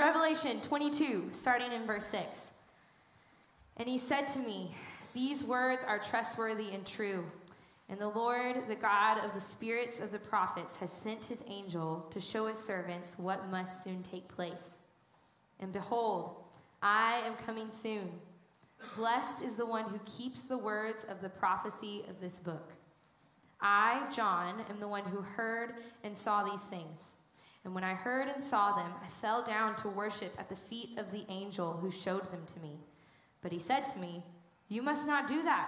Revelation 22, starting in verse 6. And he said to me, "These words are trustworthy and true. And the Lord, the God of the spirits of the prophets, has sent his angel to show his servants what must soon take place. And behold, I am coming soon. Blessed is the one who keeps the words of the prophecy of this book. I, John, am the one who heard and saw these things. And when I heard and saw them, I fell down to worship at the feet of the angel who showed them to me. But he said to me, 'You must not do that.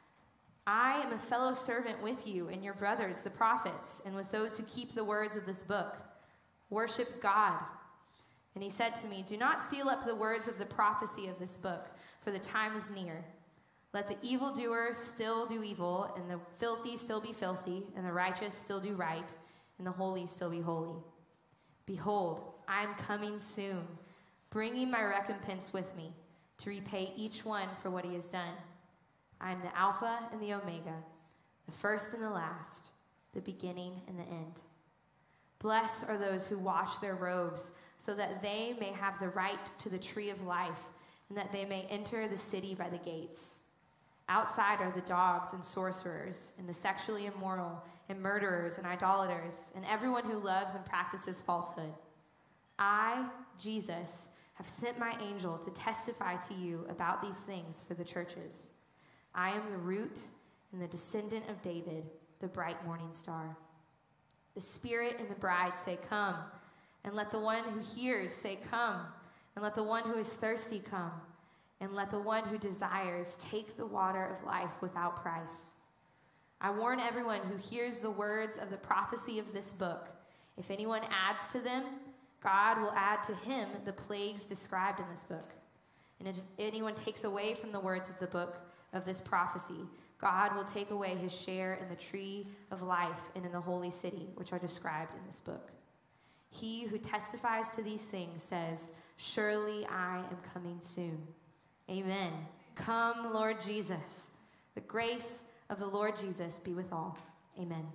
I am a fellow servant with you and your brothers, the prophets, and with those who keep the words of this book. Worship God.' And he said to me, 'Do not seal up the words of the prophecy of this book, for the time is near. Let the evildoer still do evil, and the filthy still be filthy, and the righteous still do right, and the holy still be holy. Behold, I am coming soon, bringing my recompense with me, to repay each one for what he has done. I am the Alpha and the Omega, the first and the last, the beginning and the end. Blessed are those who wash their robes, so that they may have the right to the tree of life, and that they may enter the city by the gates. Outside are the dogs and sorcerers, and the sexually immoral, and murderers and idolaters, and everyone who loves and practices falsehood. I, Jesus, have sent my angel to testify to you about these things for the churches. I am the root and the descendant of David, the bright morning star. The Spirit and the bride say, 'Come,' and let the one who hears say, 'Come,' and let the one who is thirsty come, and let the one who desires take the water of life without price. I warn everyone who hears the words of the prophecy of this book. If anyone adds to them, God will add to him the plagues described in this book. And if anyone takes away from the words of the book of this prophecy, God will take away his share in the tree of life and in the holy city, which are described in this book. He who testifies to these things says, 'Surely I am coming soon.' Amen. Come, Lord Jesus. The grace of the Lord Jesus be with all. Amen."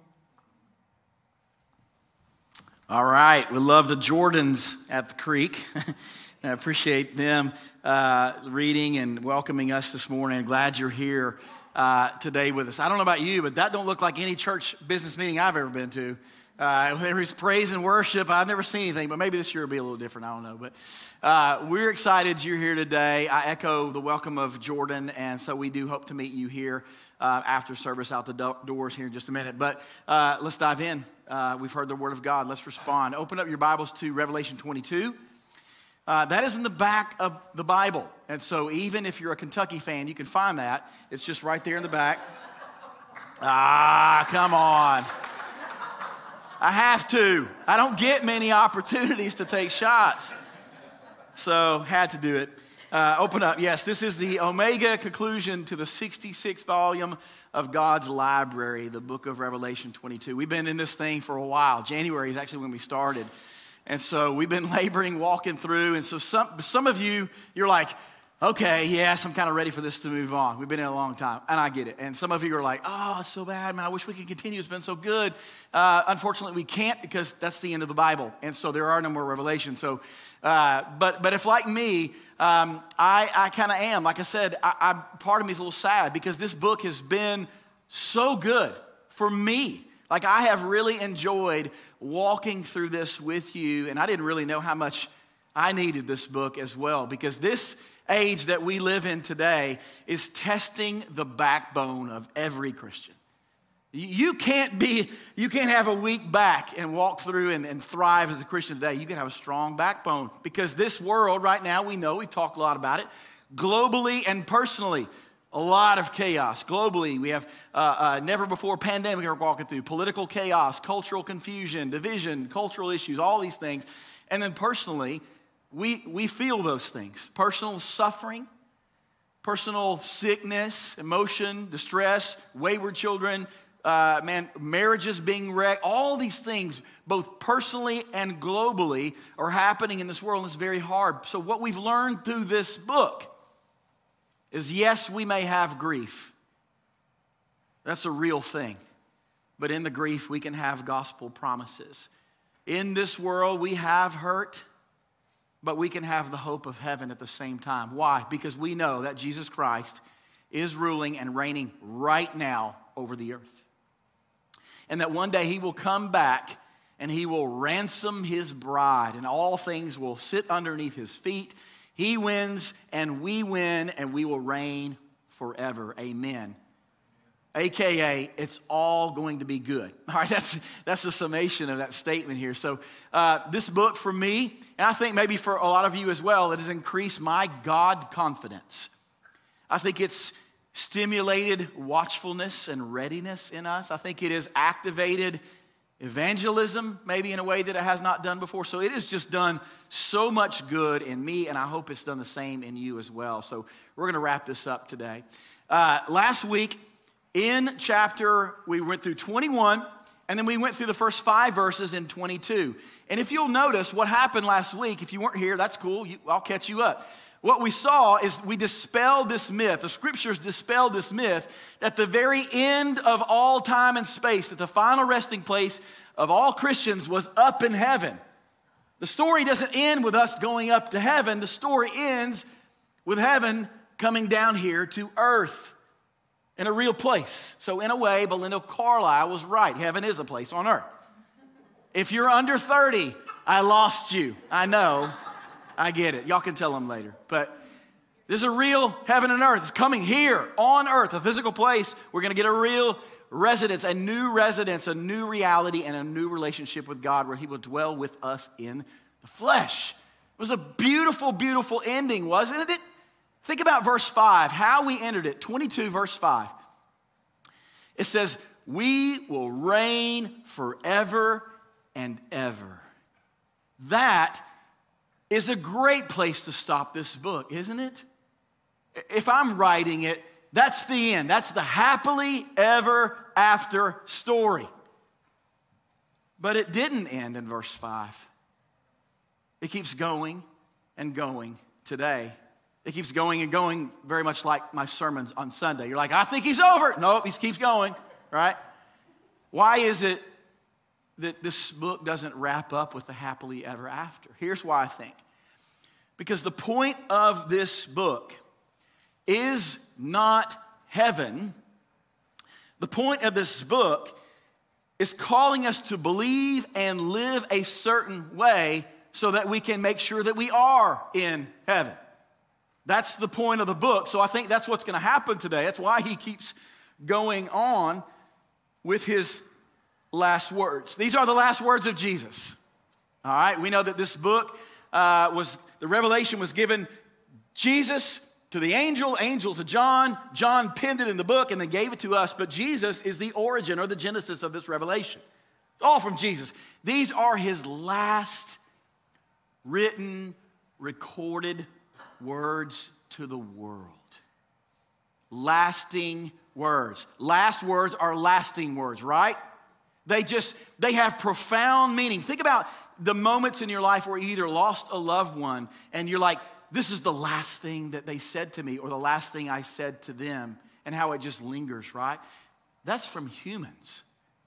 All right. We love the Jordans at the creek. I appreciate them reading and welcoming us this morning. I'm glad you're here today with us. I don't know about you, but that don't look like any church business meeting I've ever been to. There is praise and worship. I've never seen anything, but maybe this year will be a little different. I don't know. But we're excited you're here today. I echo the welcome of Jordan, and so we do hope to meet you here after service out the doors here in just a minute. But let's dive in. We've heard the word of God. Let's respond. Open up your Bibles to Revelation 22. That is in the back of the Bible. And so even if you're a Kentucky fan, you can find that. It's just right there in the back. Come on. I have to. I don't get many opportunities to take shots. So had to do it. Open up. Yes, this is the Omega conclusion to the 66th volume of God's library, the book of Revelation 22. We've been in this thing for a while. January is actually when we started. And so we've been laboring, walking through. And so some of you, you're like, okay, yes, I'm kind of ready for this to move on. We've been in a long time, and I get it. And some of you are like, oh, it's so bad, man. I wish we could continue. It's been so good. Unfortunately, we can't because that's the end of the Bible. And so there are no more revelations. So, but if like me, I kind of am. Like I said, part of me is a little sad because this book has been so good for me. Like I have really enjoyed walking through this with you, and I didn't really know how much I needed this book as well because this age that we live in today is testing the backbone of every Christian. You can't have a weak back and walk through and thrive as a Christian today. You can have a strong backbone because this world right now, we know, we've talked a lot about it, globally and personally, a lot of chaos. Globally, we have never before pandemic we're walking through, political chaos, cultural confusion, division, cultural issues, all these things. And then personally, we feel those things. Personal suffering, personal sickness, emotion, distress, wayward children, marriages being wrecked. All these things, both personally and globally, are happening in this world, and it's very hard. So what we've learned through this book is, yes, we may have grief. That's a real thing. But in the grief, we can have gospel promises. In this world, we have hurt. but we can have the hope of heaven at the same time. Why? Because we know that Jesus Christ is ruling and reigning right now over the earth. And that one day he will come back and he will ransom his bride, and all things will sit underneath his feet. He wins and we win, and we will reign forever. Amen. AKA, it's all going to be good. All right, that's the summation of that statement here. So this book for me, and I think maybe for a lot of you as well, it has increased my God confidence. I think it's stimulated watchfulness and readiness in us. I think it has activated evangelism, maybe in a way that it has not done before. So it has just done so much good in me, and I hope it's done the same in you as well. So we're going to wrap this up today. Last week, in chapter, we went through 21, and then we went through the first 5 verses in 22. And if you'll notice what happened last week, if you weren't here, that's cool. I'll catch you up. What we saw is we dispelled this myth. The scriptures dispelled this myth that the very end of all time and space, that the final resting place of all Christians was up in heaven. The story doesn't end with us going up to heaven. The story ends with heaven coming down here to earth in a real place. So in a way, Belinda Carlisle was right. Heaven is a place on earth. If you're under 30, I lost you. I know. I get it. Y'all can tell them later. But there's a real heaven and earth. It's coming here on earth, a physical place. We're going to get a real residence, a new reality, and a new relationship with God where he will dwell with us in the flesh. It was a beautiful, beautiful ending, wasn't it? Think about verse 5, how we entered it. 22, verse 5. It says, we will reign forever and ever. That is a great place to stop this book, isn't it? If I'm writing it, that's the end. That's the happily ever after story. But it didn't end in verse 5. It keeps going and going today. It keeps going and going, very much like my sermons on Sunday. You're like, I think he's over. Nope, he keeps going, right? Why is it that this book doesn't wrap up with the happily ever after? Here's why I think. Because the point of this book is not heaven. The point of this book is calling us to believe and live a certain way so that we can make sure that we are in heaven. That's the point of the book. So I think that's what's going to happen today. That's why he keeps going on with his last words. These are the last words of Jesus. All right, we know that this book the revelation was given Jesus to the angel to John. John penned it in the book and then gave it to us. But Jesus is the origin or the genesis of this revelation. It's all from Jesus. These are his last written, recorded words to the world. Lasting words. Last words are lasting words, right? They have profound meaning. Think about the moments in your life where you either lost a loved one and you're like, this is the last thing that they said to me or the last thing I said to them, and how it just lingers, right? That's from humans.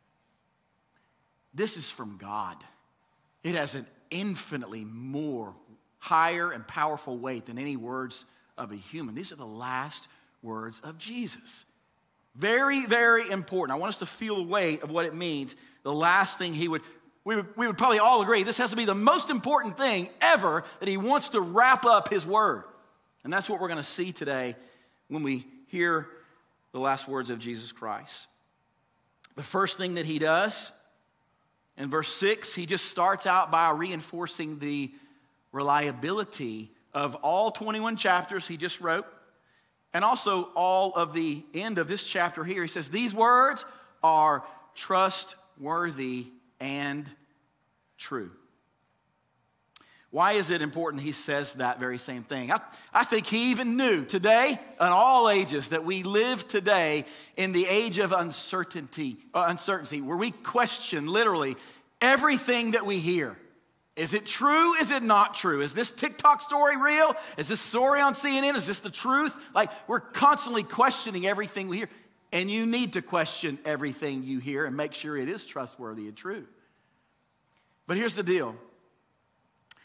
This is from God. It has an infinitely more higher and powerful weight than any words of a human. These are the last words of Jesus. Very, very important. I want us to feel the weight of what it means. The last thing we would probably all agree, this has to be the most important thing ever, that he wants to wrap up his word. And that's what we're going to see today when we hear the last words of Jesus Christ. The first thing that he does, in verse 6, he just starts out by reinforcing the reliability of all 21 chapters he just wrote, and also all of the end of this chapter here. He says, these words are trustworthy and true. Why is it important he says that very same thing? I think he even knew today, in all ages, that we live today in the age of uncertainty, where we question literally everything that we hear. Is it true? Is it not true? Is this TikTok story real? Is this story on CNN? Is this the truth? Like, we're constantly questioning everything we hear. And you need to question everything you hear and make sure it is trustworthy and true. But here's the deal.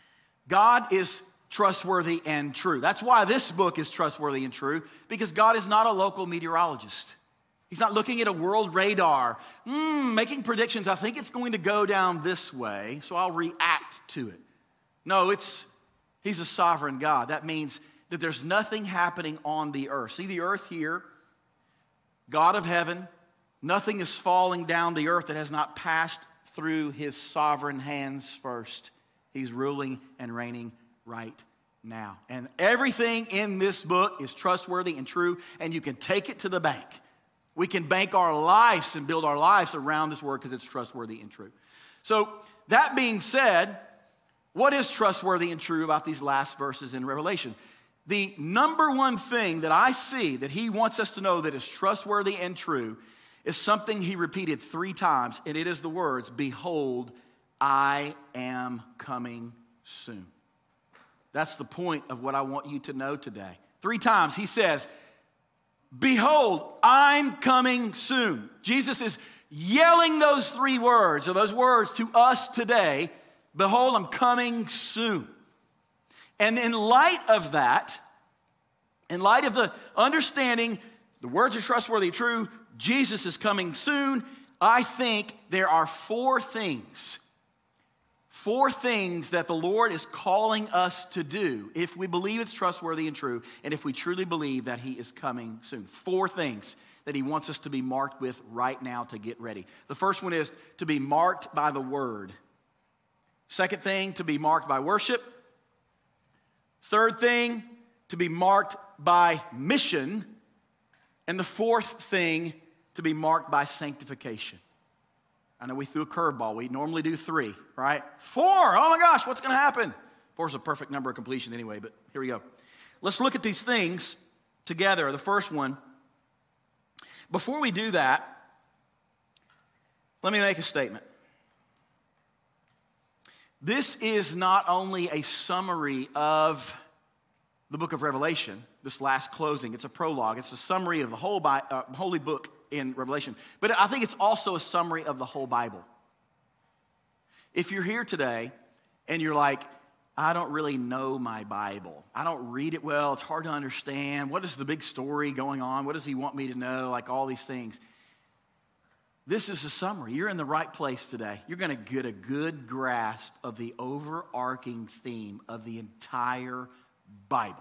God is trustworthy and true. That's why this book is trustworthy and true, because God is not a local meteorologist. He's not looking at a world radar, making predictions. I think it's going to go down this way, so I'll react to it. No, he's a sovereign God. That means that there's nothing happening on the earth. See the earth here, God of heaven, nothing is falling down the earth that has not passed through his sovereign hands first. He's ruling and reigning right now. And everything in this book is trustworthy and true, and you can take it to the bank. We can bank our lives and build our lives around this word because it's trustworthy and true. So that being said, what is trustworthy and true about these last verses in Revelation? The number one thing that I see that he wants us to know that is trustworthy and true is something he repeated 3 times, and it is the words, "Behold, I am coming soon." That's the point of what I want you to know today. 3 times he says, "Behold, I'm coming soon." Jesus is yelling those 3 words, or those words to us today. Behold, I'm coming soon. And in light of that, in light of the understanding, the words are trustworthy and true, Jesus is coming soon, I think there are 4 things. 4 things that the Lord is calling us to do if we believe it's trustworthy and true, and if we truly believe that he is coming soon. 4 things that he wants us to be marked with right now to get ready. The first one is to be marked by the word. Second thing, to be marked by worship. Third thing, to be marked by mission. And the fourth thing, to be marked by sanctification. I know we threw a curveball. We normally do 3, right? 4, oh my gosh, what's going to happen? 4 is a perfect number of completion anyway, but here we go. Let's look at these things together. The first one, before we do that, let me make a statement. This is not only a summary of the book of Revelation, this last closing. It's a prologue. It's a summary of the whole holy book in Revelation. But I think it's also a summary of the whole Bible. If you're here today and you're like, I don't really know my Bible. I don't read it well. It's hard to understand. What is the big story going on? What does he want me to know? Like all these things. This is a summary. You're in the right place today. You're going to get a good grasp of the overarching theme of the entire Bible.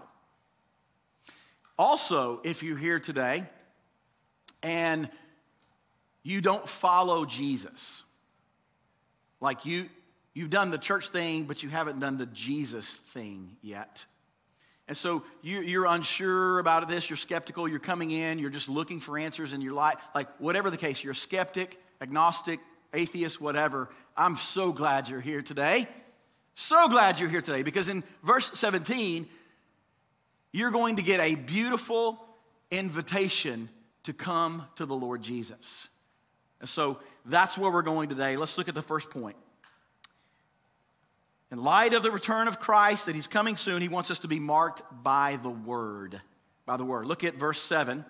Also, if you're here today and you don't follow Jesus, like you've done the church thing, but you haven't done the Jesus thing yet. And so you're unsure about this, you're skeptical, you're coming in, you're just looking for answers in your life. Like whatever the case, you're a skeptic, agnostic, atheist, whatever. I'm so glad you're here today. So glad you're here today, because in verse 17, you're going to get a beautiful invitation to come to the Lord Jesus. And so that's where we're going today. Let's look at the first point. In light of the return of Christ, that he's coming soon, he wants us to be marked by the word. By the word. Look at verse 7.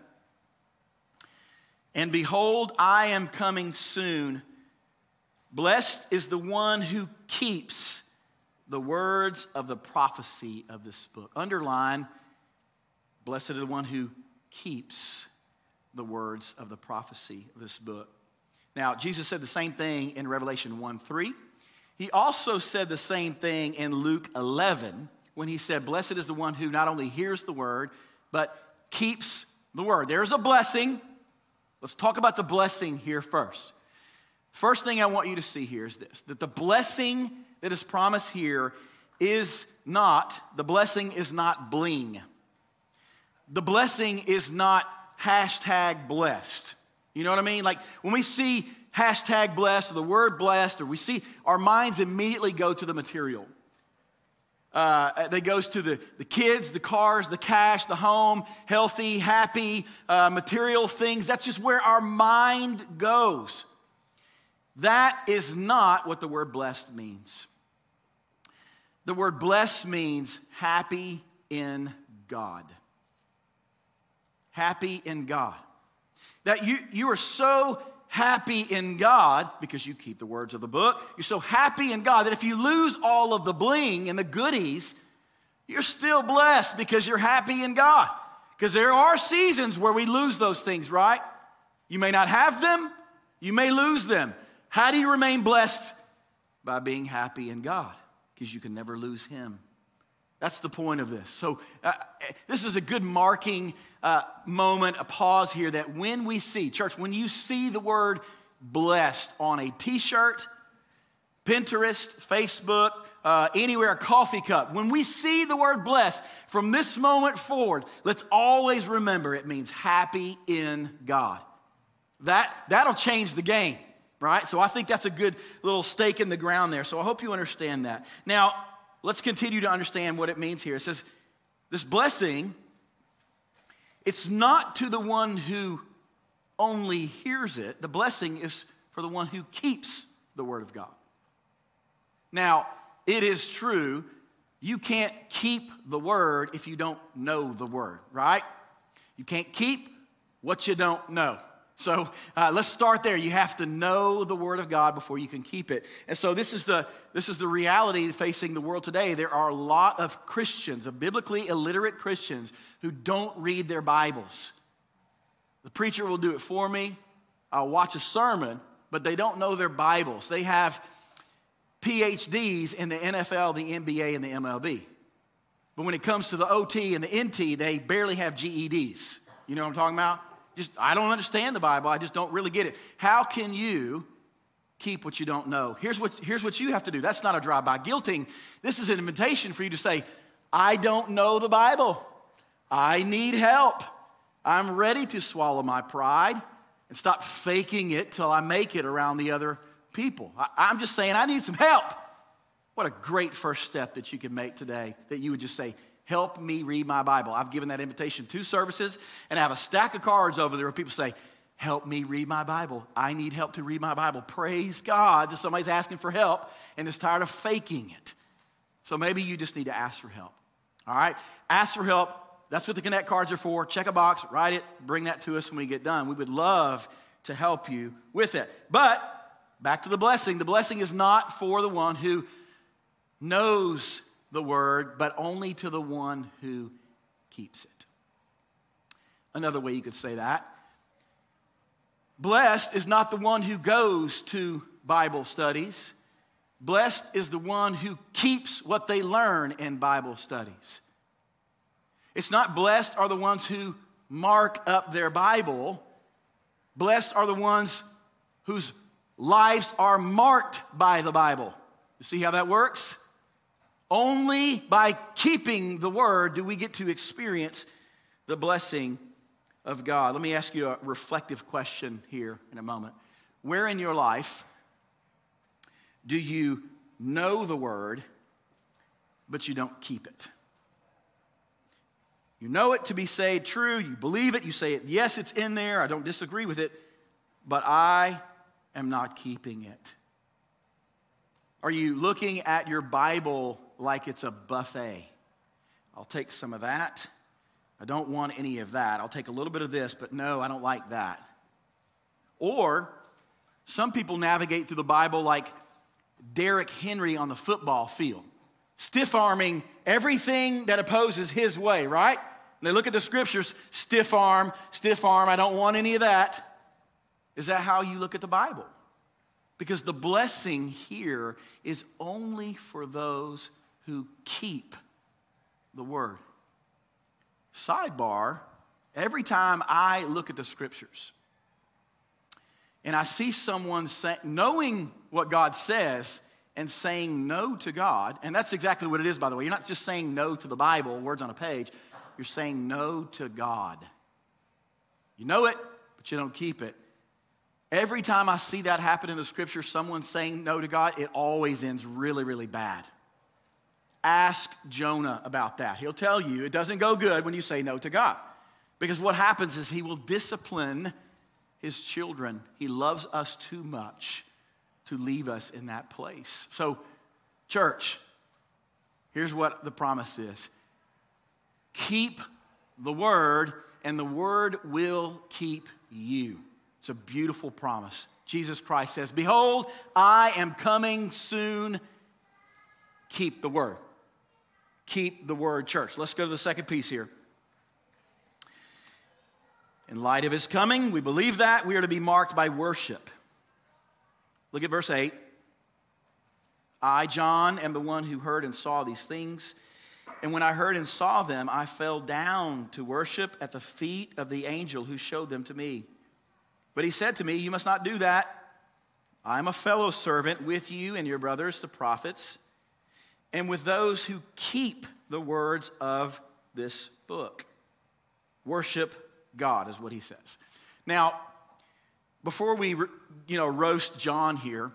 And behold, I am coming soon. Blessed is the one who keeps the words of the prophecy of this book. Underline, blessed is the one who keeps the words of the prophecy of this book. Now, Jesus said the same thing in Revelation 1:3. He also said the same thing in Luke 11 when he said, blessed is the one who not only hears the word, but keeps the word. There's a blessing. Let's talk about the blessing here first. First thing I want you to see here is this, that the blessing that is promised here is not bling. The blessing is not #blessed. You know what I mean? Like when we see #blessed or the word blessed, or we see, our minds immediately go to the material. That goes to the kids, the cars, the cash, the home, healthy, happy, material things. That's just where our mind goes. That is not what the word blessed means. The word blessed means happy in God. Happy in God. That you are so happy in God because you keep the words of the book. You're so happy in God that if you lose all of the bling and the goodies, you're still blessed because you're happy in God. Because there are seasons where we lose those things, right? You may not have them. You may lose them. How do you remain blessed? By being happy in God, because you can never lose Him. That's the point of this. So this is a good marking moment, a pause here, that when we see, church, when you see the word blessed on a t-shirt, Pinterest, Facebook, anywhere, a coffee cup, when we see the word blessed from this moment forward, let's always remember it means happy in God. That'll change the game, right? So I think that's a good little stake in the ground there. So I hope you understand that. Now, let's continue to understand what it means here. It says, this blessing, it's not to the one who only hears it. The blessing is for the one who keeps the word of God. Now, it is true, you can't keep the word if you don't know the word, right? You can't keep what you don't know. So let's start there. You have to know the Word of God before you can keep it. And so this is the reality facing the world today. There are a lot of Christians, of biblically illiterate Christians, who don't read their Bibles. The preacher will do it for me. I'll watch a sermon, but they don't know their Bibles. They have PhDs in the NFL, the NBA, and the MLB. But when it comes to the OT and the NT, they barely have GEDs. You know what I'm talking about? I don't understand the Bible. I just don't really get it. How can you keep what you don't know? Here's what you have to do. That's not a drive-by guilting. This is an invitation for you to say, I don't know the Bible. I need help. I'm ready to swallow my pride and stop faking it till I make it around the other people. I'm just saying I need some help. What a great first step that you can make today, that you would just say, help me read my Bible. I've given that invitation 2 services, and I have a stack of cards over there where people say, help me read my Bible. I need help to read my Bible. Praise God that somebody's asking for help and is tired of faking it. So maybe you just need to ask for help. All right? Ask for help. That's what the Connect cards are for. Check a box, write it, bring that to us when we get done. We would love to help you with it. But back to the blessing. The blessing is not for the one who knows the word, but only to the one who keeps it. Another way you could say that. Blessed is not the one who goes to Bible studies. Blessed is the one who keeps what they learn in Bible studies. It's not blessed are the ones who mark up their Bible. Blessed are the ones whose lives are marked by the Bible. You see how that works? Only by keeping the word do we get to experience the blessing of God. Let me ask you a reflective question here in a moment. Where in your life do you know the word, but you don't keep it? You know it to be said true, you believe it, you say it, yes, it's in there, I don't disagree with it, but I am not keeping it. Are you looking at your Bible like it's a buffet? I'll take some of that. I don't want any of that. I'll take a little bit of this, but no, I don't like that. Or some people navigate through the Bible like Derrick Henry on the football field, stiff-arming everything that opposes his way, right? And they look at the scriptures, stiff arm, I don't want any of that. Is that how you look at the Bible? Because the blessing here is only for those who keep the word. Sidebar, every time I look at the scriptures and I see someone knowing what God says and saying no to God, and that's exactly what it is, by the way. You're not just saying no to the Bible, words on a page. You're saying no to God. You know it, but you don't keep it. Every time I see that happen in the scripture, someone saying no to God, it always ends really, really bad. Ask Jonah about that. He'll tell you it doesn't go good when you say no to God. Because what happens is he will discipline his children. He loves us too much to leave us in that place. So, church, here's what the promise is. Keep the word, and the word will keep you. It's a beautiful promise. Jesus Christ says, behold, I am coming soon. Keep the word. Keep the word, church. Let's go to the second piece here. In light of his coming, we believe that we are to be marked by worship. Look at verse 8. I, John, am the one who heard and saw these things. And when I heard and saw them, I fell down to worship at the feet of the angel who showed them to me. But he said to me, you must not do that. I am a fellow servant with you and your brothers, the prophets, and with those who keep the words of this book. Worship God is what he says. Now, before we roast John here,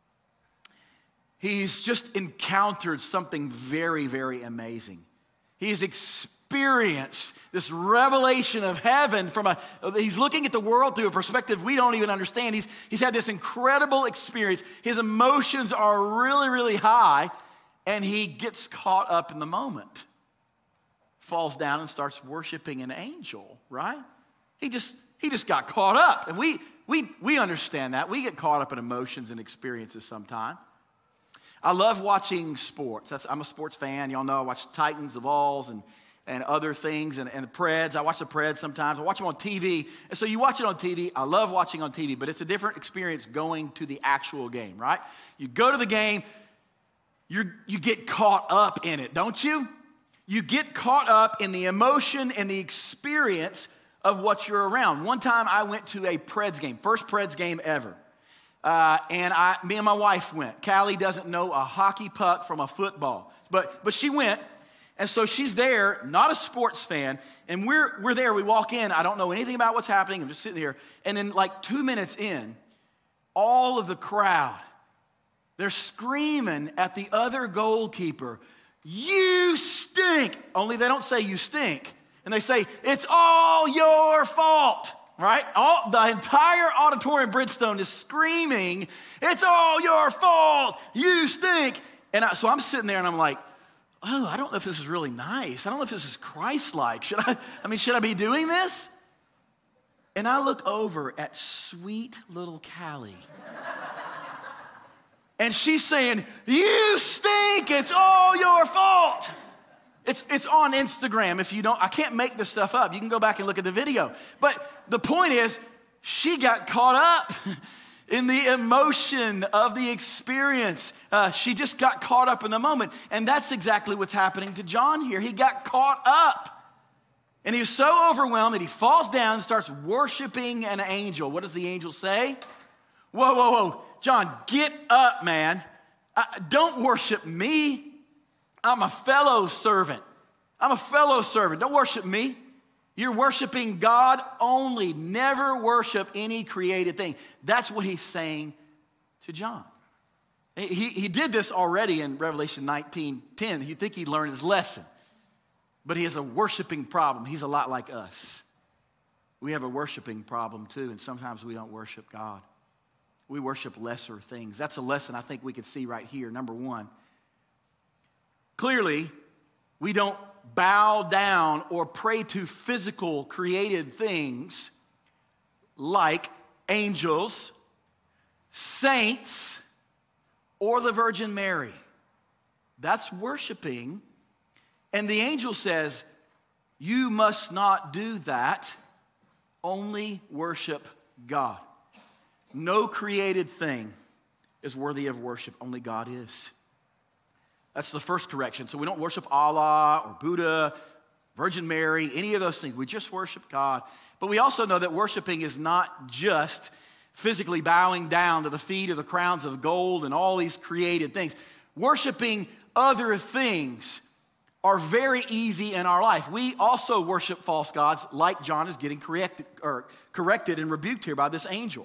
he's just encountered something very, very amazing. He's experienced this revelation of heaven he's looking at the world through a perspective we don't even understand. He's had this incredible experience. His emotions are really, really high, and he gets caught up in the moment. Falls down and starts worshiping an angel, right? He just got caught up. And we understand that. We get caught up in emotions and experiences sometimes. I love watching sports. I'm a sports fan. Y'all know I watch Titans, the Vols, and other things, and the Preds. I watch the Preds sometimes. I watch them on TV. And so you watch it on TV. I love watching on TV, but it's a different experience going to the actual game, right? You go to the game, you get caught up in it, don't you? You get caught up in the emotion and the experience of what you're around. One time I went to a Preds game, first Preds game ever. And me and my wife went. Callie doesn't know a hockey puck from a football, but she went, and so she's there, not a sports fan, and we're there. We walk in. I don't know anything about what's happening. I'm just sitting here, and then like 2 minutes in, all of the crowd, they're screaming at the other goalkeeper, "You stink!" Only they don't say "you stink," and they say "it's all your fault." Right? The entire auditorium, Bridgestone, is screaming, "It's all your fault. You stink." And so I'm sitting there and I'm like, oh, I don't know if this is really nice. I don't know if this is Christ-like. Should I be doing this? And I look over at sweet little Callie. And she's saying, "You stink. It's all your fault." It's on Instagram. If you don't, I can't make this stuff up. You can go back and look at the video. But the point is, she got caught up in the emotion of the experience. She just got caught up in the moment. And that's exactly what's happening to John here. He got caught up. And he was so overwhelmed that he falls down and starts worshiping an angel. What does the angel say? Whoa, whoa, whoa. John, get up, man. Don't worship me. I'm a fellow servant. Don't worship me. You're worshiping God only. Never worship any created thing. That's what he's saying to John. He did this already in Revelation 19:10. You'd think he'd learned his lesson. But he has a worshiping problem. He's a lot like us. We have a worshiping problem too, and sometimes we don't worship God. We worship lesser things. That's a lesson I think we could see right here. Number one. Clearly, we don't bow down or pray to physical created things like angels, saints, or the Virgin Mary. That's worshiping. And the angel says, you must not do that. Only worship God. No created thing is worthy of worship. Only God is. That's the first correction. So we don't worship Allah or Buddha, Virgin Mary, any of those things. We just worship God. But we also know that worshiping is not just physically bowing down to the feet of the crowns of gold and all these created things. Worshiping other things are very easy in our life. We also worship false gods, like John is getting corrected and rebuked here by this angel.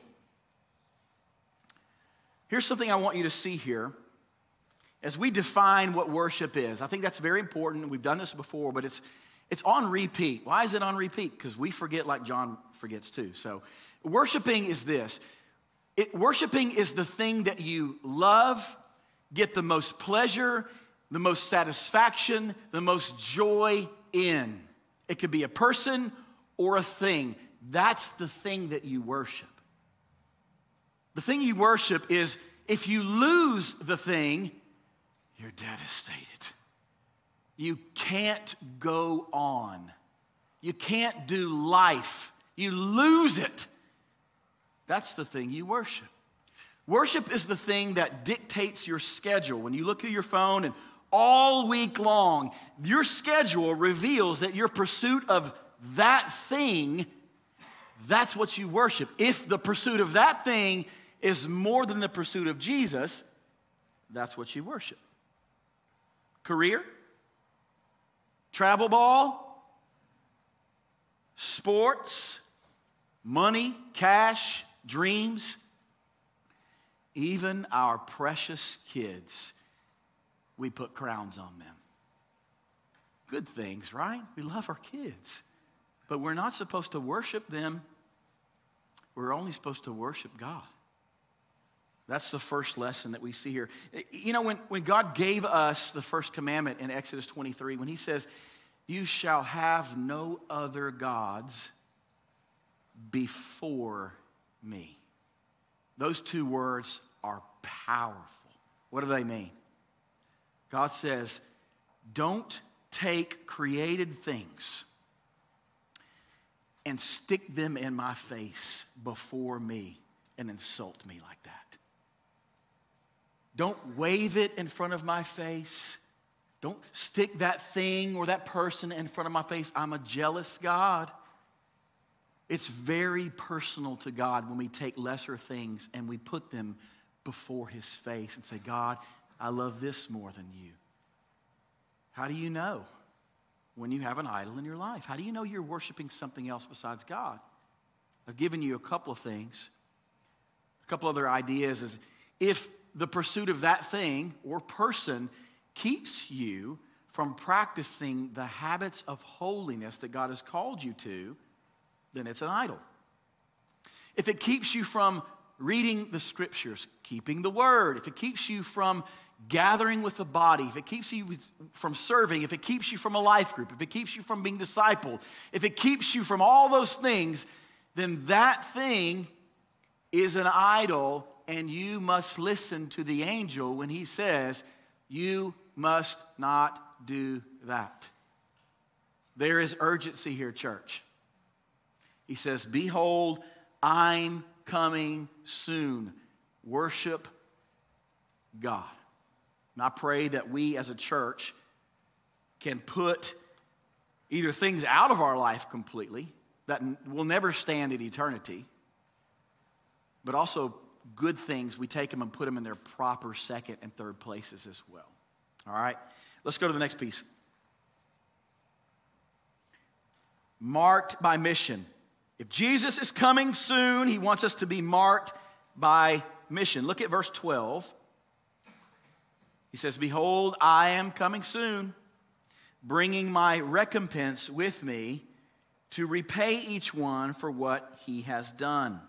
Here's something I want you to see here. As we define what worship is, I think that's very important. We've done this before, but it's on repeat. Why is it on repeat? Because we forget like John forgets too. So worshiping is this. Worshiping is the thing that you love, get the most pleasure, the most satisfaction, the most joy in. It could be a person or a thing. That's the thing that you worship. The thing you worship is, if you lose the thing, you're devastated. You can't go on. You can't do life. You lose it. That's the thing you worship. Worship is the thing that dictates your schedule. When you look at your phone and all week long, your schedule reveals that your pursuit of that thing, that's what you worship. If the pursuit of that thing is more than the pursuit of Jesus, that's what you worship. Career, travel ball, sports, money, cash, dreams, even our precious kids, we put crowns on them. Good things, right? We love our kids. But we're not supposed to worship them. We're only supposed to worship God. That's the first lesson that we see here. You know, when God gave us the first commandment in Exodus 23, when he says, you shall have no other gods before me. Those two words are powerful. What do they mean? God says, don't take created things and stick them in my face before me and insult me like that. Don't wave it in front of my face. Don't stick that thing or that person in front of my face. I'm a jealous God. It's very personal to God when we take lesser things and we put them before his face and say, God, I love this more than you. How do you know when you have an idol in your life? How do you know you're worshiping something else besides God? I've given you a couple of things. A couple other ideas is, if the pursuit of that thing or person keeps you from practicing the habits of holiness that God has called you to, then it's an idol. If it keeps you from reading the scriptures, keeping the word, if it keeps you from gathering with the body, if it keeps you from serving, if it keeps you from a life group, if it keeps you from being discipled, if it keeps you from all those things, then that thing is an idol, and you must listen to the angel when he says, you must not do that. There is urgency here, church. He says, behold, I'm coming soon. Worship God. And I pray that we as a church can put either things out of our life completely that will never stand in eternity, but also good things, we take them and put them in their proper second and third places as well. All right? Let's go to the next piece. Marked by mission. If Jesus is coming soon, he wants us to be marked by mission. Look at verse 12. He says, behold, I am coming soon, bringing my recompense with me to repay each one for what he has done.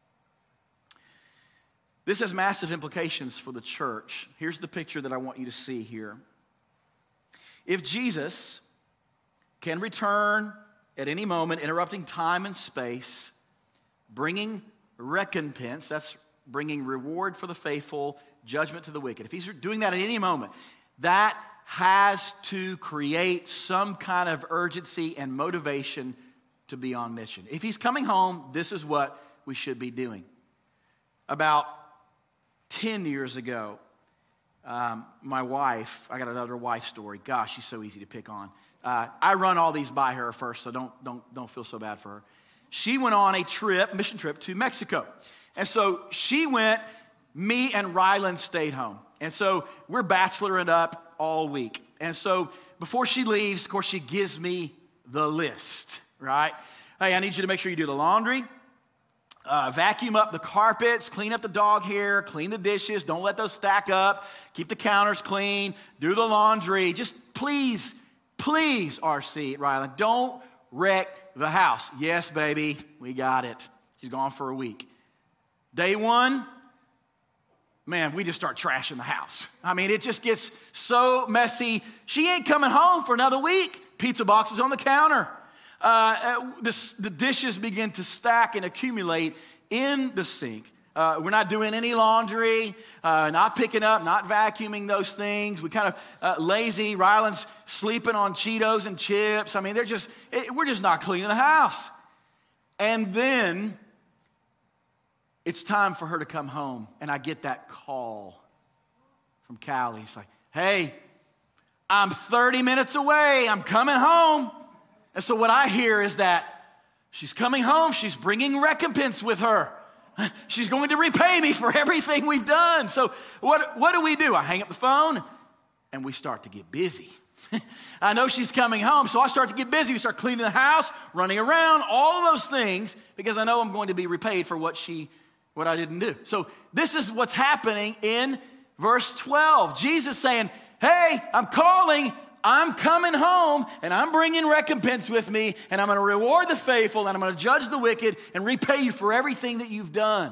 This has massive implications for the church. Here's the picture that I want you to see here. If Jesus can return at any moment, interrupting time and space, bringing recompense, that's bringing reward for the faithful, judgment to the wicked. If he's doing that at any moment, that has to create some kind of urgency and motivation to be on mission. If he's coming home, this is what we should be doing. About 10 years ago, my wife, I got another wife story. Gosh, she's so easy to pick on. I run all these by her first, so don't feel so bad for her. She went on a mission trip to Mexico. And so she went, me and Ryland stayed home. And so we're bacheloring up all week. And so before she leaves, of course, she gives me the list, right? Hey, I need you to make sure you do the laundry, vacuum up the carpets, clean up the dog hair, clean the dishes, don't let those stack up, keep the counters clean, do the laundry. Just please, RC, Ryland, don't wreck the house. Yes, baby, we got it. She's gone for a week. Day one, man, we just start trashing the house. I mean, it just gets so messy. She ain't coming home for another week. Pizza boxes on the counter. The dishes begin to stack and accumulate in the sink. We're not doing any laundry, not picking up, not vacuuming those things. We kind of lazy. Ryland's sleeping on Cheetos and chips. I mean, we're just not cleaning the house. And then it's time for her to come home. And I get that call from Callie. It's like, hey, I'm 30 minutes away. I'm coming home. And so what I hear is that she's coming home. She's bringing recompense with her. She's going to repay me for everything we've done. So what do? I hang up the phone and we start to get busy. I know she's coming home, so I start to get busy. We start cleaning the house, running around, all of those things, because I know I'm going to be repaid for what I didn't do. So this is what's happening in verse 12. Jesus saying, hey, I'm calling, I'm coming home, and I'm bringing recompense with me, and I'm going to reward the faithful, and I'm going to judge the wicked and repay you for everything that you've done.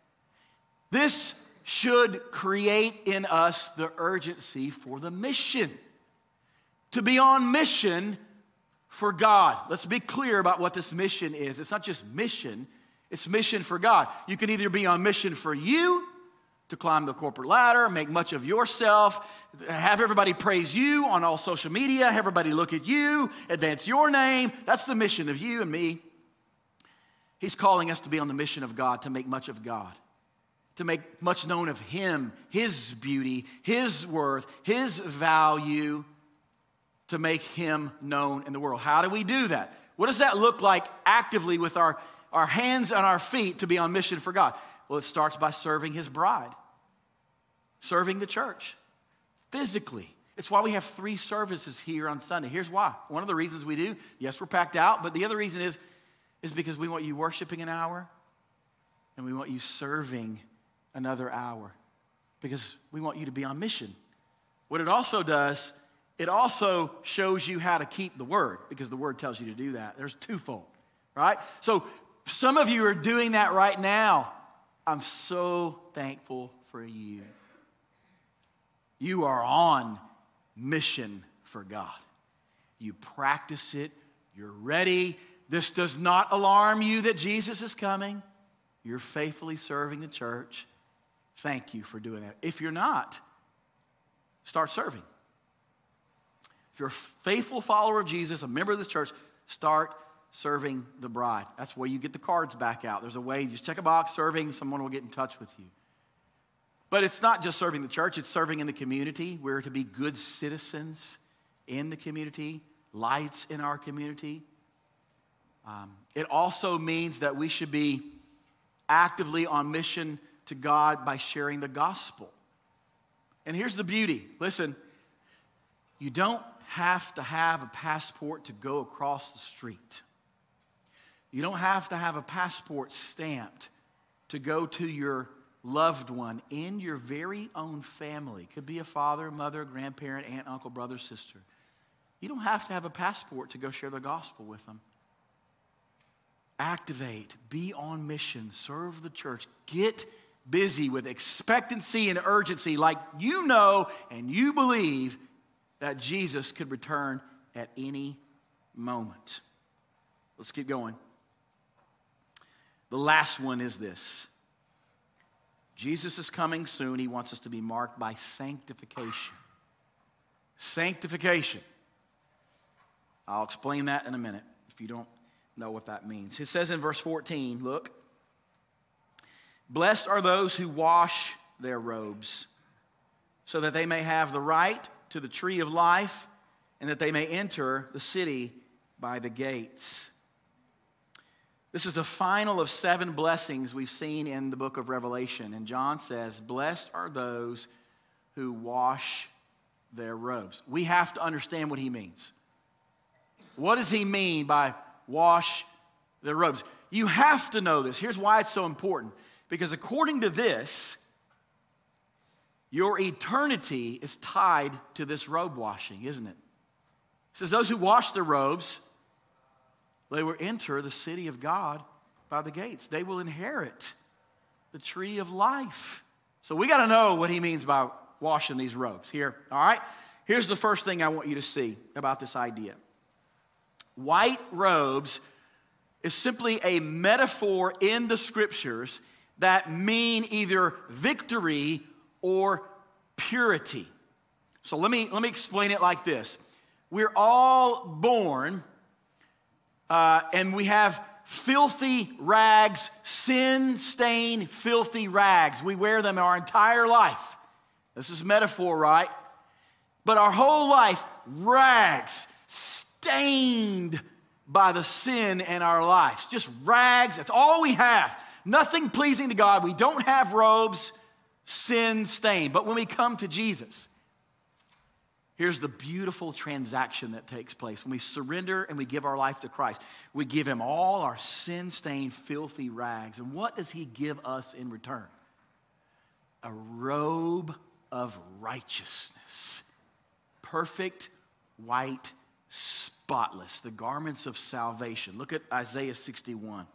This should create in us the urgency for the mission. To be on mission for God. Let's be clear about what this mission is. It's not just mission, it's mission for God. You can either be on mission for you, to climb the corporate ladder, make much of yourself, have everybody praise you on all social media, have everybody look at you, advance your name. That's the mission of you and me. He's calling us to be on the mission of God, to make much of God, to make much known of Him, His beauty, His worth, His value, to make Him known in the world. How do we do that? What does that look like actively with our hands and our feet to be on mission for God? Well, it starts by serving His bride, serving the church physically. It's why we have 3 services here on Sunday. Here's why. One of the reasons we do, yes, we're packed out, but the other reason is because we want you worshiping an hour and we want you serving another hour because we want you to be on mission. What it also does, it also shows you how to keep the word, because the word tells you to do that. There's twofold, right? So some of you are doing that right now. I'm so thankful for you. You are on mission for God. You practice it. You're ready. This does not alarm you that Jesus is coming. You're faithfully serving the church. Thank you for doing that. If you're not, start serving. If you're a faithful follower of Jesus, a member of this church, start serving the bride. That's where you get the cards back out. There's a way, you just check a box, serving, someone will get in touch with you. But it's not just serving the church, it's serving in the community. We're to be good citizens in the community, lights in our community. It also means that we should be actively on mission to God by sharing the gospel. And here's the beauty. Listen, you don't have to have a passport to go across the street. You don't have to have a passport stamped to go to your loved one in your very own family. Could be a father, mother, grandparent, aunt, uncle, brother, sister. You don't have to have a passport to go share the gospel with them. Activate, be on mission, serve the church, get busy with expectancy and urgency, like you know and you believe that Jesus could return at any moment. Let's keep going. The last one is this. Jesus is coming soon. He wants us to be marked by sanctification. Sanctification. I'll explain that in a minute if you don't know what that means. It says in verse 14, look, blessed are those who wash their robes, so that they may have the right to the tree of life, and that they may enter the city by the gates. This is the final of 7 blessings we've seen in the book of Revelation. And John says, blessed are those who wash their robes. We have to understand what he means. What does he mean by wash their robes? You have to know this. Here's why it's so important. Because according to this, your eternity is tied to this robe washing, isn't it? It says those who wash their robes, they will enter the city of God by the gates. They will inherit the tree of life. So we got to know what he means by washing these robes here. All right? Here's the first thing I want you to see about this idea. White robes is simply a metaphor in the scriptures that mean either victory or purity. So let me explain it like this. We're all born and we have filthy rags, sin-stained, filthy rags. We wear them our entire life. This is metaphor, right? But our whole life, rags, stained by the sin in our lives. Just rags, that's all we have. Nothing pleasing to God. We don't have robes, sin-stained. But when we come to Jesus, here's the beautiful transaction that takes place. When we surrender and we give our life to Christ, we give him all our sin-stained, filthy rags. And what does he give us in return? A robe of righteousness. Perfect, white, spotless. The garments of salvation. Look at Isaiah 61.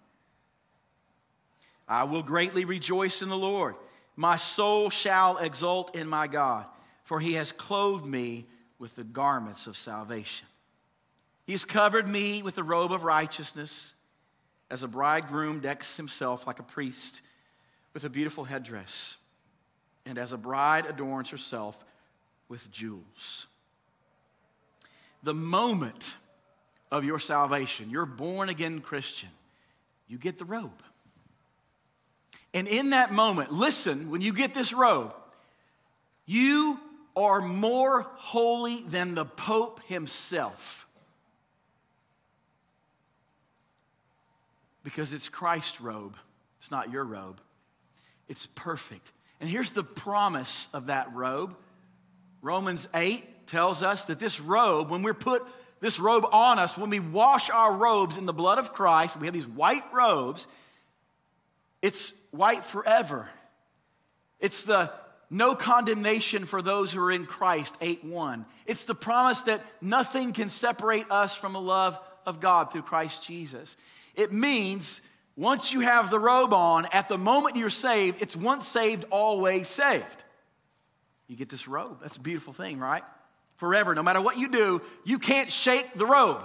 I will greatly rejoice in the Lord. My soul shall exult in my God, for he has clothed me with the garments of salvation. He has covered me with the robe of righteousness, as a bridegroom decks himself like a priest with a beautiful headdress, and as a bride adorns herself with jewels. The moment of your salvation, you're born again Christian, you get the robe. And in that moment, listen, when you get this robe, you are more holy than the Pope himself. Because it's Christ's robe. It's not your robe. It's perfect. And here's the promise of that robe. Romans 8 tells us that this robe, when we're put this robe on us, when we wash our robes in the blood of Christ, we have these white robes, it's white forever. It's the no condemnation for those who are in Christ, 8:1. It's the promise that nothing can separate us from the love of God through Christ Jesus. It means once you have the robe on, at the moment you're saved, it's once saved, always saved. You get this robe. That's a beautiful thing, right? Forever, no matter what you do, you can't shake the robe.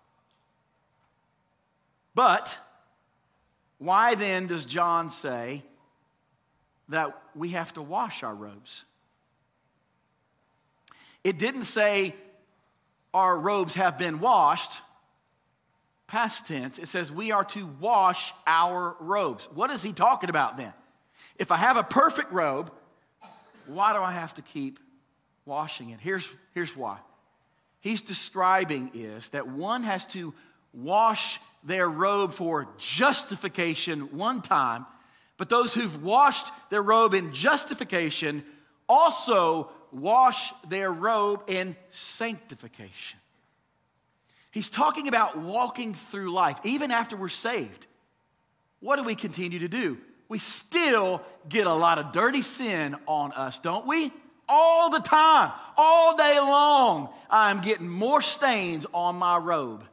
But why then does John say that we have to wash our robes? It didn't say our robes have been washed, past tense. It says we are to wash our robes. What is he talking about then? If I have a perfect robe, why do I have to keep washing it? Here's why. He's describing is that one has to wash their robe for justification one time, but those who've washed their robe in justification also wash their robe in sanctification. He's talking about walking through life. Even after we're saved, what do we continue to do? We still get a lot of dirty sin on us, don't we? All the time, all day long, I'm getting more stains on my robe.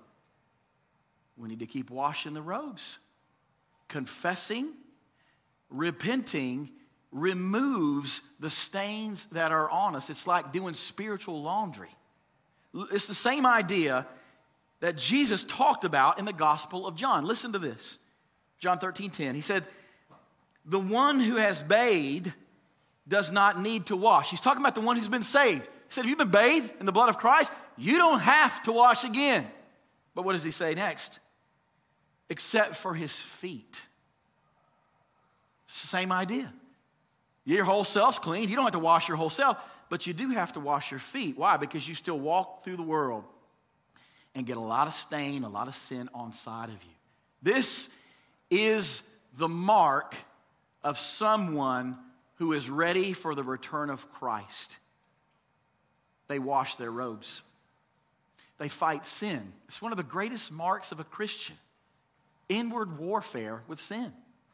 We need to keep washing the robes. Confessing, repenting removes the stains that are on us. It's like doing spiritual laundry. It's the same idea that Jesus talked about in the Gospel of John. Listen to this. John 13:10. He said, the one who has bathed does not need to wash. He's talking about the one who's been saved. He said, if you've been bathed in the blood of Christ, you don't have to wash again. But what does he say next? Except for his feet. It's the same idea. Your whole self's clean. You don't have to wash your whole self, but you do have to wash your feet. Why? Because you still walk through the world and get a lot of stain, a lot of sin on side of you. This is the mark of someone who is ready for the return of Christ. They wash their robes. They fight sin. It's one of the greatest marks of a Christian. Inward warfare with sin.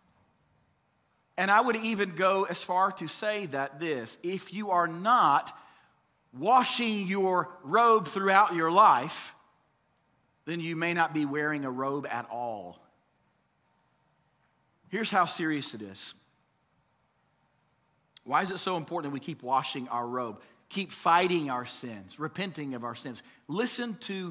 And I would even go as far to say that if you are not washing your robe throughout your life, then you may not be wearing a robe at all. Here's how serious it is. Why is it so important that we keep washing our robe, keep fighting our sins, repenting of our sins? Listen to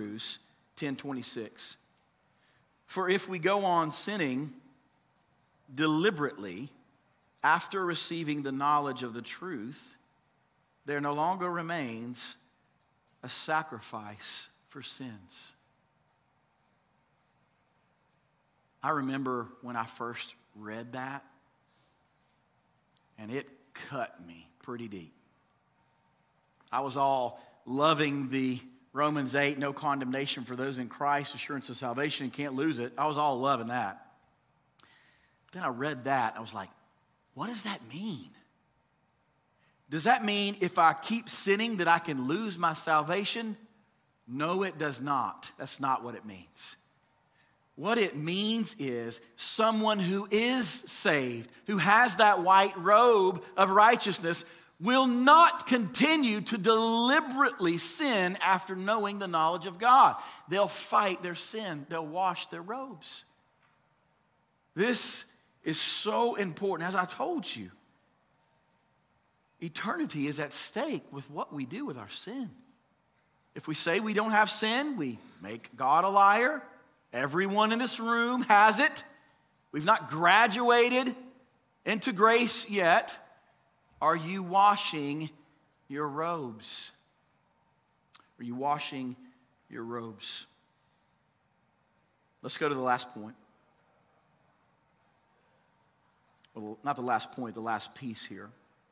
10:26. For if we go on sinning, deliberately, after receiving the knowledge of the truth, there no longer remains a sacrifice for sins. I remember when I first read that, and it cut me pretty deep. I was all loving the Romans 8, no condemnation for those in Christ, assurance of salvation, you can't lose it. I was all loving that. Then I read that, and I was like, what does that mean? Does that mean if I keep sinning that I can lose my salvation? No, it does not. That's not what it means. What it means is someone who is saved, who has that white robe of righteousness, will not continue to deliberately sin after knowing the knowledge of God. They'll fight their sin. They'll wash their robes. This is so important. As I told you, eternity is at stake with what we do with our sin. If we say we don't have sin, we make God a liar. Everyone in this room has it. We've not graduated into grace yet. Are you washing your robes? Are you washing your robes? Let's go to the last point. Well, not the last point, the last piece here.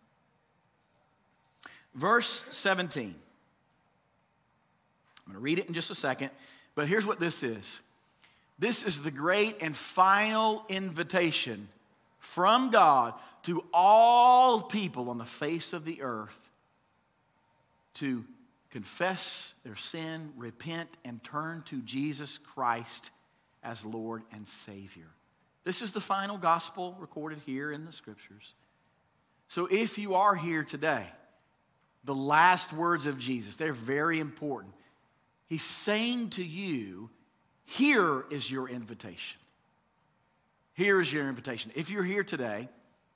Verse 17. I'm going to read it in just a second, but here's what this is. This is the great and final invitation from God to all people on the face of the earth to confess their sin, repent, and turn to Jesus Christ as Lord and Savior. This is the final gospel recorded here in the Scriptures. So if you are here today, the last words of Jesus, they're very important. He's saying to you, here is your invitation. Here is your invitation. If you're here today,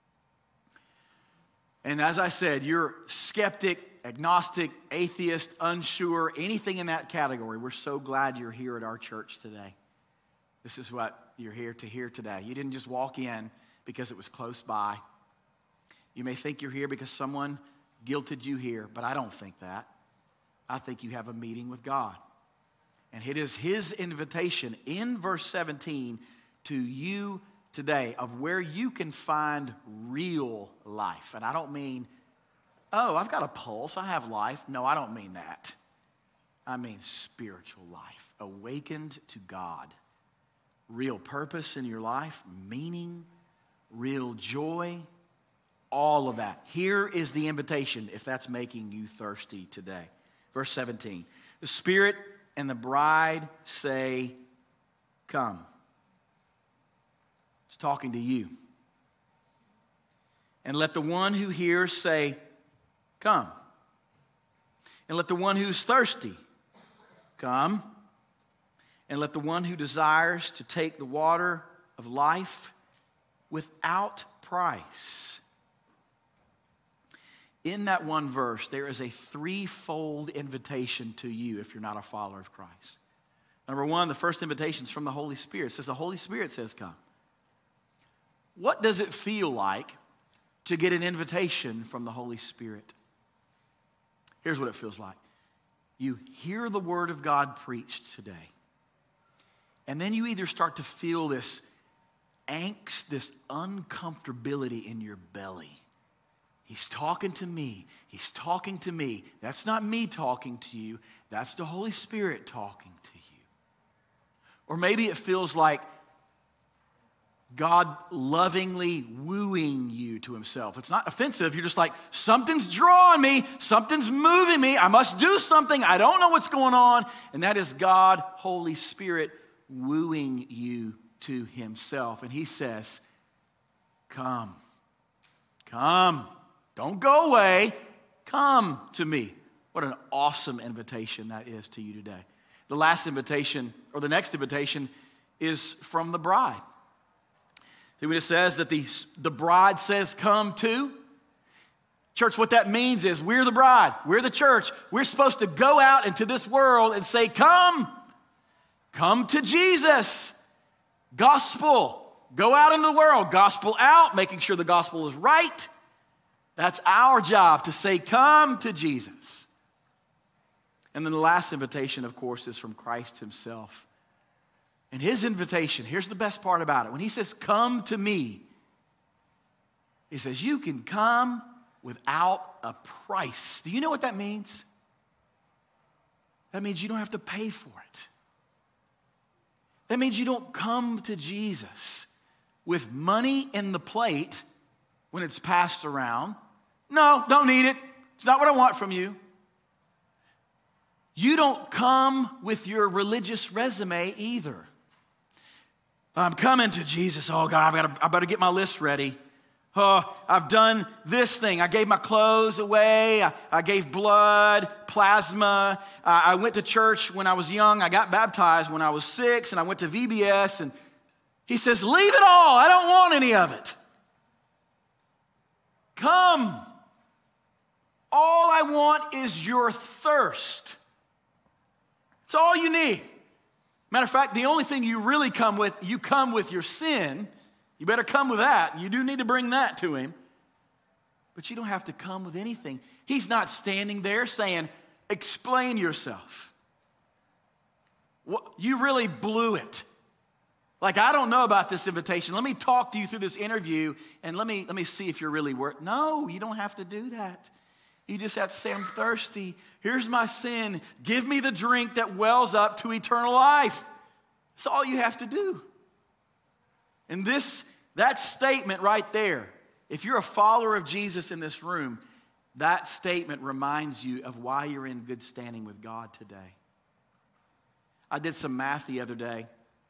and as I said, you're skeptic, agnostic, atheist, unsure, anything in that category, we're so glad you're here at our church today. This is what you're here to hear today. You didn't just walk in because it was close by. You may think you're here because someone guilted you here, but I don't think that. I think you have a meeting with God. And it is His invitation in verse 17 to you today of where you can find real life. And I don't mean, oh, I've got a pulse, I have life. No, I don't mean that. I mean spiritual life, awakened to God. Real purpose in your life, meaning, real joy, all of that. Here is the invitation if that's making you thirsty today. Verse 17, the Spirit and the bride say, come. It's talking to you. And let the one who hears say, come. And let the one who's thirsty come. And let the one who desires to take the water of life without price. In that one verse, there is a threefold invitation to you if you're not a follower of Christ. Number one, the first invitation is from the Holy Spirit. It says the Holy Spirit says, come. What does it feel like to get an invitation from the Holy Spirit? Here's what it feels like. You hear the Word of God preached today. And then you either start to feel this angst, this uncomfortability in your belly. He's talking to me. He's talking to me. That's not me talking to you. That's the Holy Spirit talking to you. Or maybe it feels like God lovingly wooing you to Himself. It's not offensive. You're just like, something's drawing me. Something's moving me. I must do something. I don't know what's going on. And that is God, Holy Spirit, wooing you to Himself. And He says, come. Come. Don't go away. Come to me. What an awesome invitation that is to you today. The last invitation, or the next invitation, is from the bride. See what it says? That the bride says, come to. Church, what that means is we're the bride. We're the church. We're supposed to go out into this world and say, come. Come to Jesus. Gospel. go out into the world, gospel out, making sure the gospel is right. That's our job, to say, come to Jesus. And then the last invitation, of course, is from Christ himself. And his invitation, here's the best part about it. When he says, come to me, he says, you can come without a price. Do you know what that means? That means you don't have to pay for it. That means you don't come to Jesus with money in the plate when it's passed around. No, don't need it. It's not what I want from you. You don't come with your religious resume either. I'm coming to Jesus. Oh, God, I better get my list ready. Oh, I've done this thing. I gave my clothes away. I gave blood, plasma. I went to church when I was young. I got baptized when I was 6, and I went to VBS. And he says, leave it all. I don't want any of it. Come. All I want is your thirst. It's all you need. Matter of fact, the only thing you really come with, you come with your sin. You better come with that. You do need to bring that to him. But you don't have to come with anything. He's not standing there saying, explain yourself. You really blew it. Like, I don't know about this invitation. Let me talk to you through this interview, and let me see if you're really worth. No, you don't have to do that. You just have to say, I'm thirsty. Here's my sin. Give me the drink that wells up to eternal life. That's all you have to do. And that statement right there, if you're a follower of Jesus in this room, that statement reminds you of why you're in good standing with God today. I did some math the other day.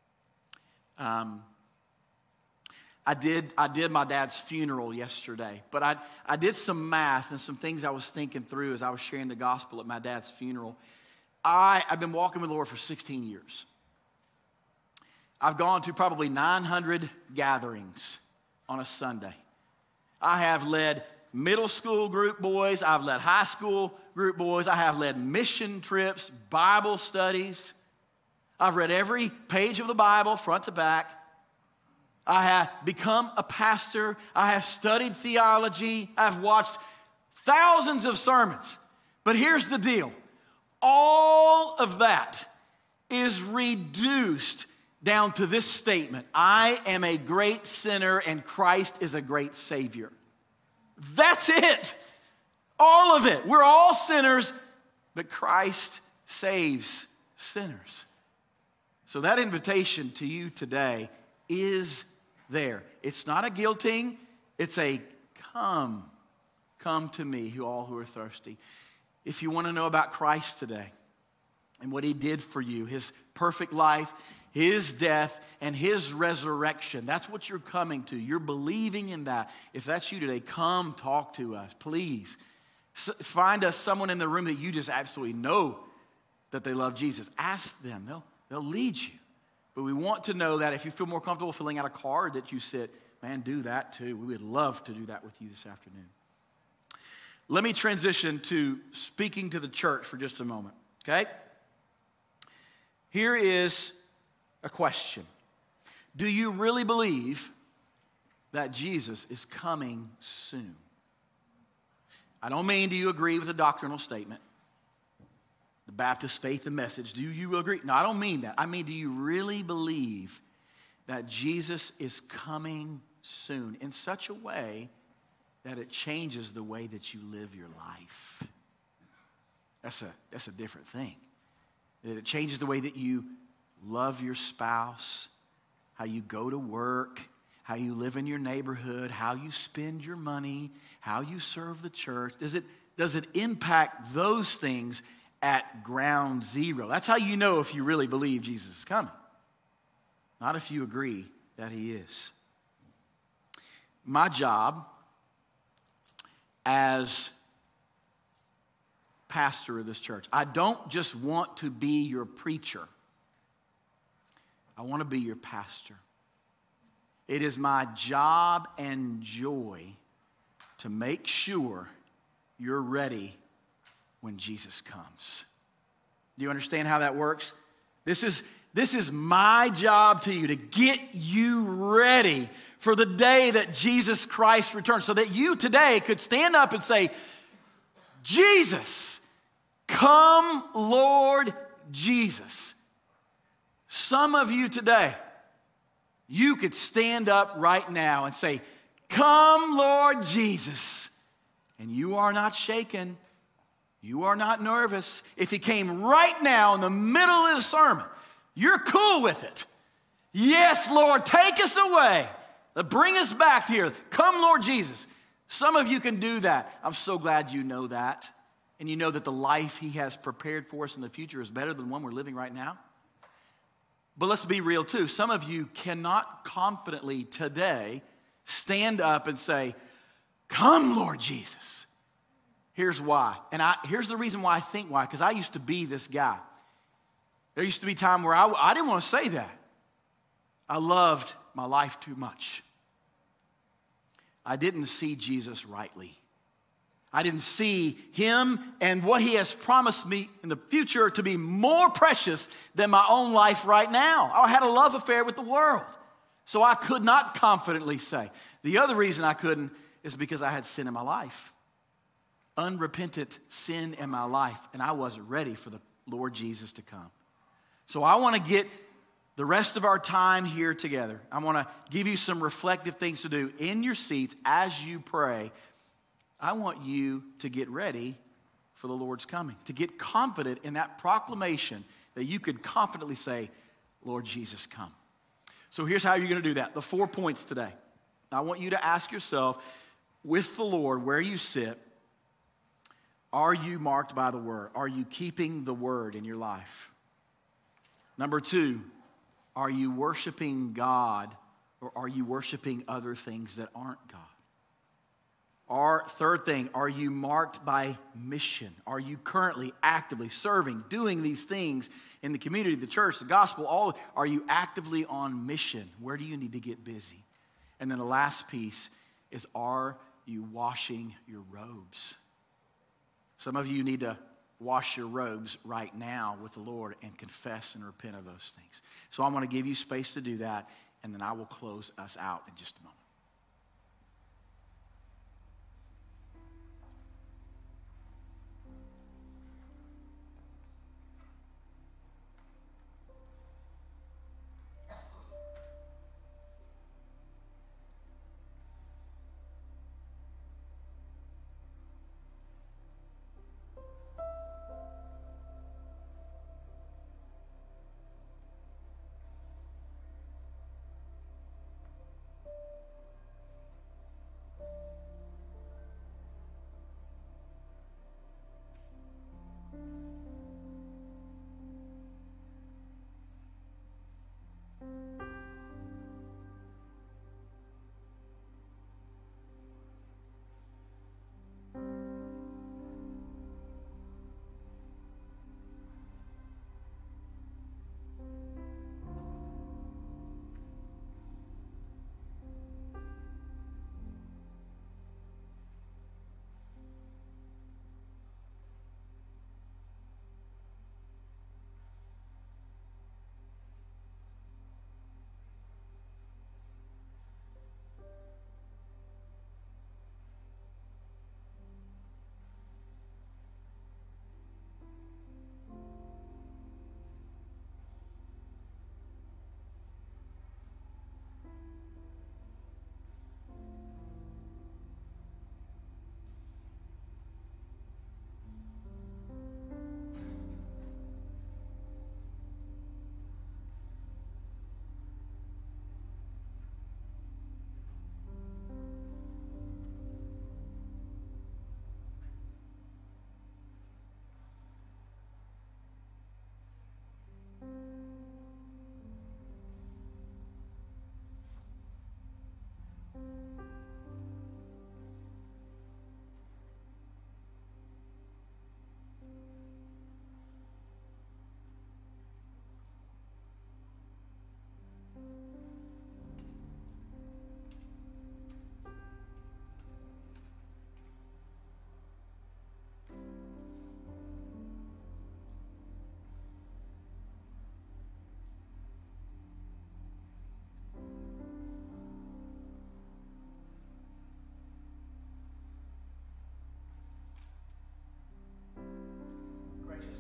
I did my dad's funeral yesterday, but I did some math and some things I was thinking through as I was sharing the gospel at my dad's funeral. I've been walking with the Lord for 16 years. I've gone to probably 900 gatherings on a Sunday. I have led middle school group boys. I've led high school group boys. I have led mission trips, Bible studies. I've read every page of the Bible, front to back. I have become a pastor. I have studied theology. I've watched thousands of sermons. But here's the deal. All of that is reduced down to this statement: I am a great sinner and Christ is a great Savior. That's it. All of it. We're all sinners, but Christ saves sinners. So that invitation to you today is there. It's not a guilting. It's a come. Come to me, all who are thirsty. If you want to know about Christ today and what he did for you, his perfect life, his death, and his resurrection, that's what you're coming to. You're believing in that. If that's you today, come talk to us, please. Find us someone in the room that you just absolutely know that they love Jesus. Ask them. They'll lead you. But we want to know that if you feel more comfortable filling out a card that you sit, man, do that too. We would love to do that with you this afternoon. Let me transition to speaking to the church for just a moment, okay? Here is a question. Do you really believe that Jesus is coming soon? I don't mean do you agree with the doctrinal statement, the Baptist faith and message. Do you agree? No, I don't mean that. I mean, do you really believe that Jesus is coming soon in such a way that it changes the way that you live your life? That's a different thing. That it changes the way that you love your spouse, how you go to work, how you live in your neighborhood, how you spend your money, how you serve the church. Does it impact those things at ground zero? That's how you know if you really believe Jesus is coming. Not if you agree that he is. My job as pastor of this church, I don't just want to be your preacher. I want to be your pastor. It is my job and joy to make sure you're ready when Jesus comes. Do you understand how that works? This is my job to you, to get you ready for the day that Jesus Christ returns, so that you today could stand up and say, Jesus, come, Lord Jesus. Some of you today, you could stand up right now and say, come, Lord Jesus. And you are not shaken. You are not nervous. If he came right now in the middle of the sermon, you're cool with it. Yes, Lord, take us away. Bring us back here. Come, Lord Jesus. Some of you can do that. I'm so glad you know that. And you know that the life he has prepared for us in the future is better than the one we're living right now. But let's be real too. Some of you cannot confidently today stand up and say, come, Lord Jesus. Here's why. And here's the reason why I think why. Because I used to be this guy. There used to be a time where I didn't want to say that. I loved my life too much. I didn't see Jesus rightly. I didn't see him and what he has promised me in the future to be more precious than my own life right now. I had a love affair with the world. So I could not confidently say. The other reason I couldn't is because I had sin in my life. Unrepentant sin in my life. And I wasn't ready for the Lord Jesus to come. So I want to get the rest of our time here together. I want to give you some reflective things to do in your seats as you pray. I want you to get ready for the Lord's coming, to get confident in that proclamation that you could confidently say, Lord Jesus, come. So here's how you're going to do that. The 4 points today. I want you to ask yourself, with the Lord, where you sit, are you marked by the Word? Are you keeping the Word in your life? Number 2, are you worshiping God or are you worshiping other things that aren't God? Our third thing, are you marked by mission? Are you currently actively serving, doing these things in the community, the church, the gospel? Are you actively on mission? Where do you need to get busy? And then the last piece is, are you washing your robes? Some of you need to wash your robes right now with the Lord and confess and repent of those things. So I'm going to give you space to do that, and then I will close us out in just a moment.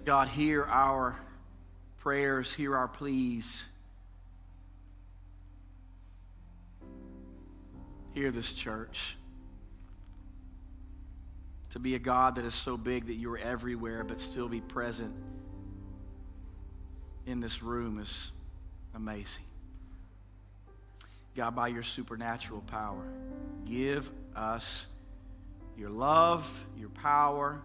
God, hear our prayers, hear our pleas. Hear this church. To be a God that is so big that you're everywhere but still be present in this room is amazing. God, by your supernatural power, give us your love, your power,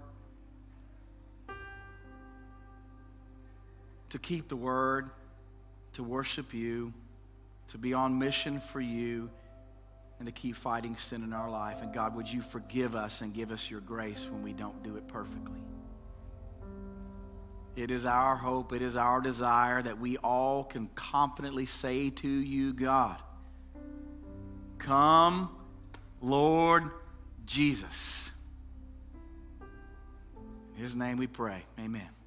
to keep the word, to worship you, to be on mission for you, and to keep fighting sin in our life. And God, would you forgive us and give us your grace when we don't do it perfectly? It is our hope, it is our desire that we all can confidently say to you, God, come, Lord Jesus. In his name we pray. Amen.